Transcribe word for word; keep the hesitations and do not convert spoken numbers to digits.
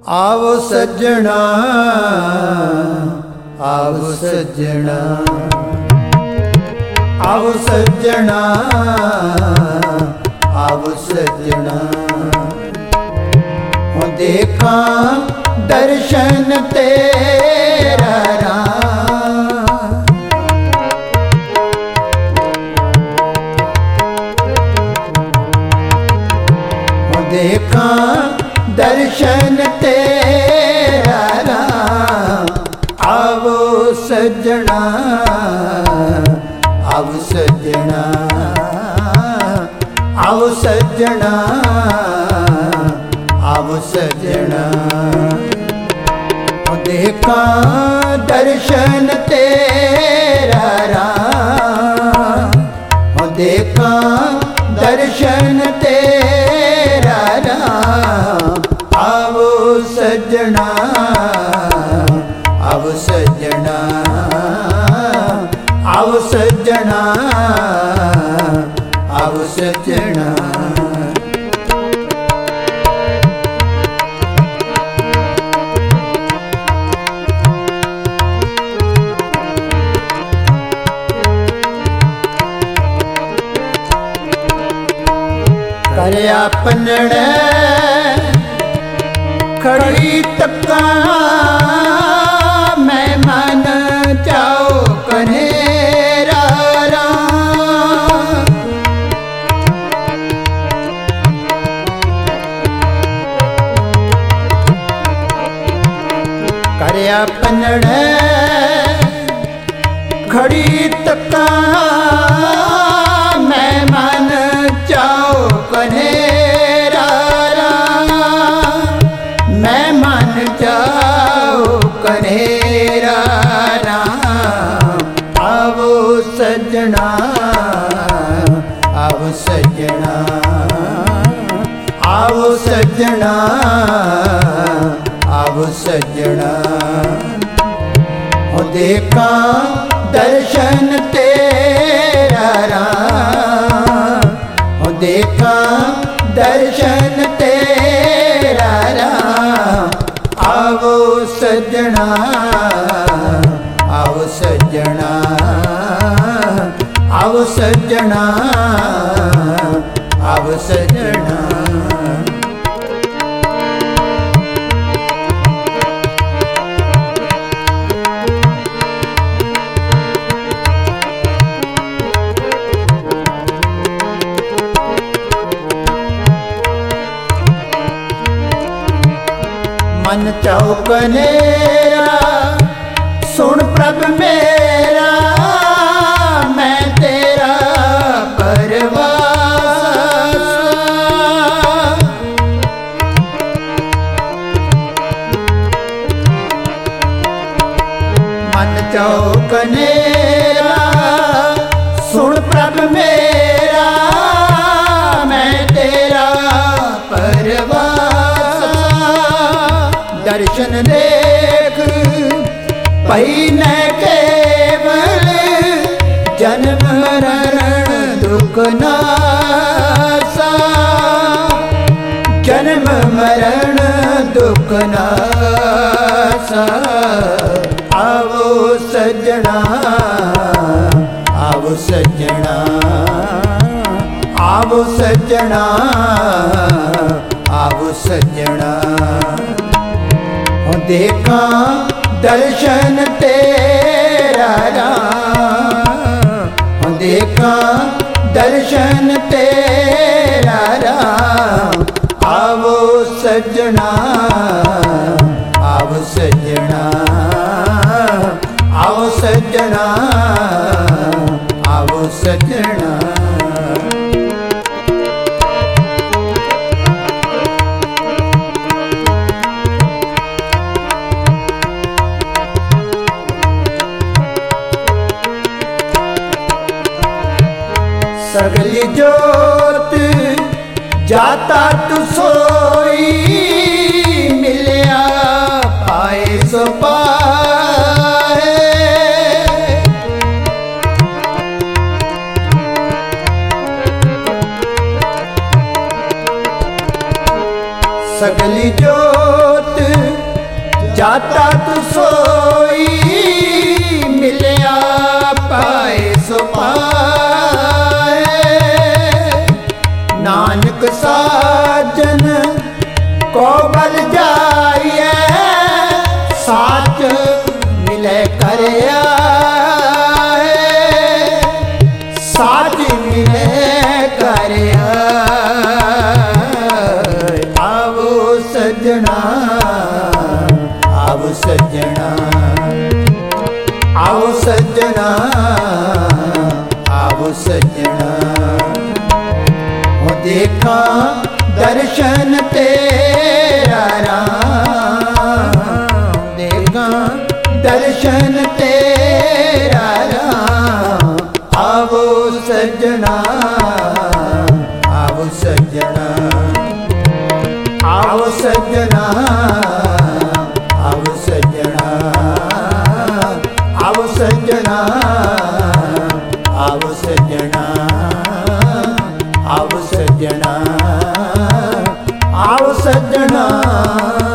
ਆਵੋ ਸੱਜਣਾ ਆਵੋ ਸੱਜਣਾ ਆਵੋ ਸੱਜਣਾ ਆਵੋ ਸੱਜਣਾ ਹੁਣ ਦੇਖਾਂ ਦਰਸ਼ਨ ਤੇਰਾ ਹੁਣ ਦੇਖਾਂ दर्शन तेरा आवो सजना आवो सजना आवो सजना आवो सजना देखा दर्शन तेरा देखा दर्शन तेरा आवो सजना आवो सजना आवो सजना आवो सजना करया पनड़े खड़ी तक्का मैं मन जाओ कनेरा करया पनड़े खड़ी तक्का मैं मन जाओ कनेरा मैं मन जाओ कनेरा आवो सजना आवो सजना आवो सजना आवो सजना ओ देखा दर्शन तेरा ओ देखा दर्शन तेरा आवो सजना आवो सजना आवो सजना आवो सजना मन चौकनेरा सुन प्रभ मेरा मैं तेरा परवास मन चौकनेरा सुन प्रभ मेरा मैं तेरा परवास दर्शन देख पई न केवल जन्म मरण दुख नासा जन्म मरण दुख नासा आवो सजना आवो सजना आवो सजना आवो सजना देखा दर्शन तेरा देखा दर्शन तेरा आवो सजना आवो सजना आवो सजना आवो सजना सगली जोत जाता तू सोई मिलिया पाए सो पाए सगली जोत ਜਾਤਾ ਤੂੰ ਸੋਈ ਮਿਲਿਆ ਪਾਏ ਸੋ ਪਾਏ। ਨਾਨਕ ਸਾਜਨ ਕੋ ਬਲ ਜਾਈਏ ਸਾਚ ਮਿਲੇ ਕਰ ਆਏ। ਸਾਚ ਮਿਲੇ ਕਰ ਆਏ। ਆਵੋ ਸਜਣਾ ਆਵੋ ਸਜਣਾ ਆਵੋ ਸਜਣਾ ਆਵੋ ਸਜਣਾ। ਹੋ ਦੇਖਾਂ ਦਰਸ਼ਨ ਤੇਰਾ ਰਾਮ ਦੇਖਾਂ ਦਰਸ਼ਨ ਤੇਰਾ ਰਾਮ। ਆਵੋ ਸਜਣਾ ਆਵੋ ਸਜਣਾ ਆਵੋ ਸਜਣਾ ਆਵੋ ਸਜਣਾ ਆਵੋ ਸਜਣਾ ਆਵੋ ਸਜਣਾ ਆਵੋ ਸਜਣਾ ਆਵੋ ਸਜਣਾ।